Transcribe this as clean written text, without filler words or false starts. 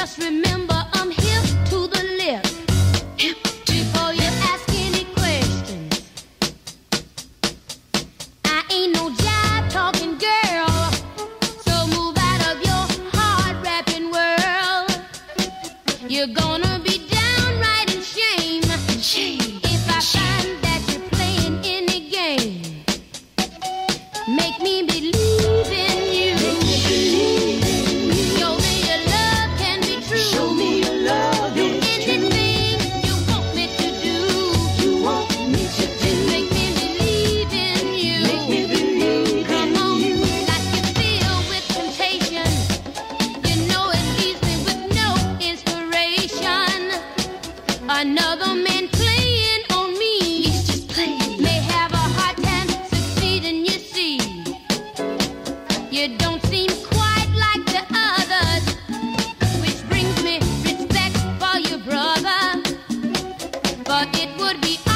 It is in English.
Just remember I'm hip to the lips. Before you ask any questions, I ain't no jive talking girl. So move out of your hard rapping world. You're gonna be downright in shame if I find that you're playing any game. Make me believe in you. Show me your love can be true. Show me your love Do is true. anything you want me to do. You want me to do. Make me believe in you. Make me believe Come in on, you. like you feel with temptation. You know it leaves me with no inspiration. Another man playing on me. He's just playing. May have a hard time succeeding, you see. You don't seem quite like the others, which brings me respect for your brother. But it would be